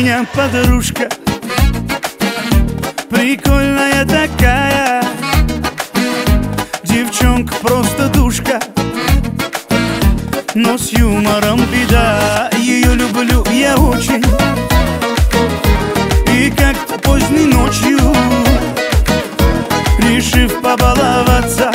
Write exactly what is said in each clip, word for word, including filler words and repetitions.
меня подружка, прикольная такая, девчонка просто душка, но с юмором беда. Ее люблю я очень, и как-то поздней ночью, решив побаловаться,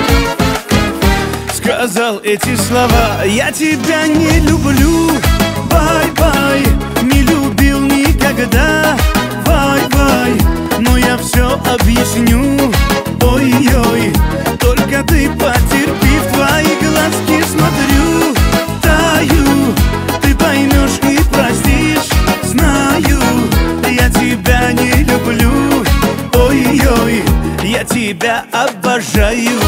сказал эти слова: я тебя не люблю, бай-бай, не любил никогда, бай-бай, но я все объясню, ой-ой, только ты потерпи, в твои глазки смотрю, таю, ты поймешь и простишь, знаю, я тебя не люблю, ой-ой, я тебя обожаю.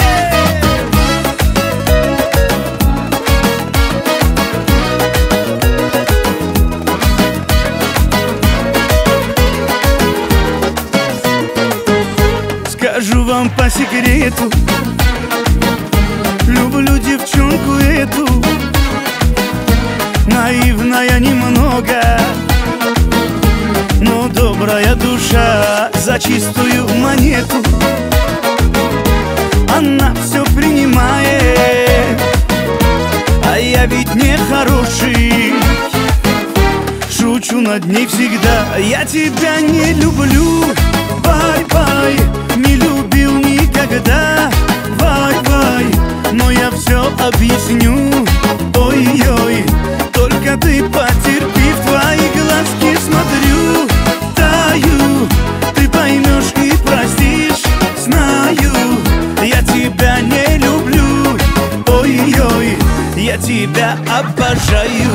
Скажу вам по секрету, люблю девчонку эту, наивная немного, но добрая душа за чистую монету. Она все принимает, а я ведь не хороший, шучу над ней всегда. Я тебя не люблю, бай-бай, не любил никогда, бай-бай, но я все объясню, ой-ой, только ты потерпи, в твои глазки смотрю, таю, ты поймешь и простишь, знаю, я тебя не люблю, ой-ой, я тебя обожаю.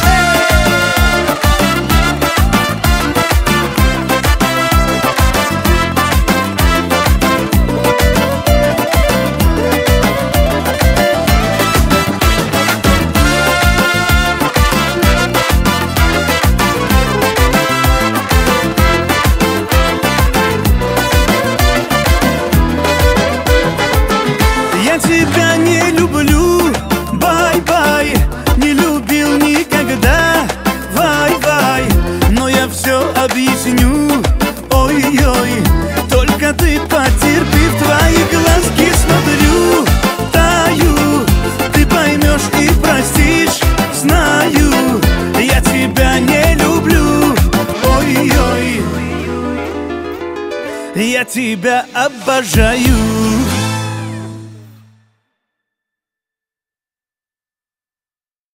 Я тебя не люблю, бай-бай, не любил никогда, бай-бай, но я все объясню, ой-ой, только ты потерпи, в твои глазки смотрю, таю, ты поймешь и простишь, знаю, я тебя не люблю, ой-ой, я тебя обожаю.